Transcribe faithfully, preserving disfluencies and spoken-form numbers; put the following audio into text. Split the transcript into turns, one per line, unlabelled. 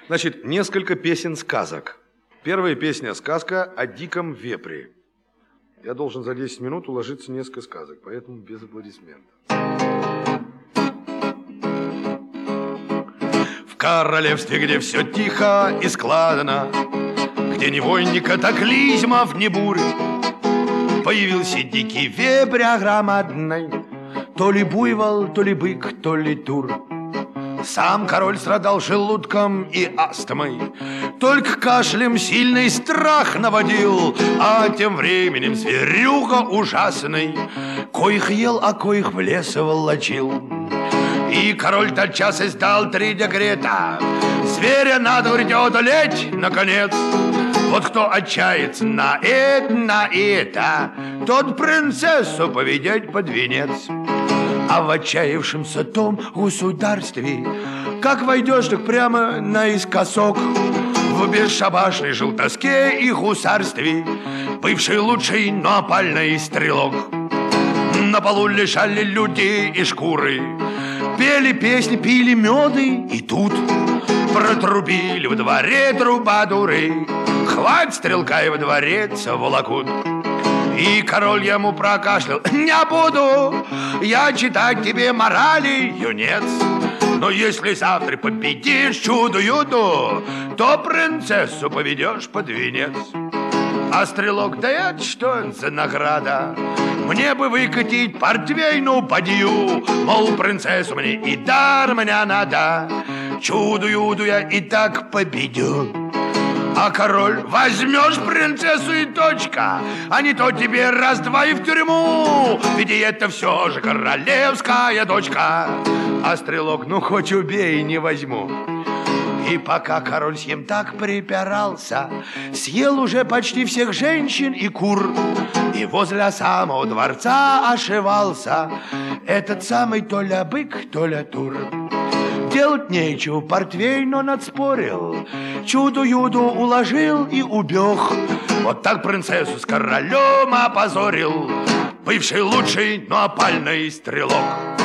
Значит, несколько песен-сказок. Первая песня – сказка о диком вепре. Я должен за десять минут уложиться в несколько сказок, поэтому без аплодисментов. В королевстве, где все тихо и складно, где ни войн, ни катаклизмов, ни бурь, появился дикий вепрь громадный, то ли буйвол, то ли бык, то ли тур. Сам король страдал желудком и астмой, только кашлем сильный страх наводил. А тем временем зверюга ужасный коих ел, а коих в лес волочил. И король тотчас издал три декрета: зверя надо одолеть, наконец. Вот кто отчается на это, на это, тот принцессу поведет под венец. А в отчаявшемся том государстве, как войдешь, так прямо наискосок, в бесшабашной желтоске и гусарстве бывший лучший, но опальный стрелок. На полу лежали люди и шкуры, пели песни, пили меды, и тут протрубили в дворе трубадуры: хвать стрелка, и во дворец волокут. И король ему прокашлял: не буду я читать тебе морали, юнец, но если завтра победишь чудо-юду, то принцессу поведешь под венец. А стрелок: да это что за награда? Мне бы выкатить портвейну подью, мол, принцессу мне и дар мне надо, чудо-юду я и так победю. А король: возьмешь принцессу и точка, а не то тебе раз-два и в тюрьму, ведь это все же королевская дочка. А стрелок: ну хоть убей, не возьму. И пока король с ним так припирался, съел уже почти всех женщин и кур, и возле самого дворца ошивался этот самый то ли бык, то ли тур. Делать нечего, портвейн он отспорил, чудо-юду уложил и убег. Вот так принцессу с королем опозорил бывший лучший, но опальный стрелок.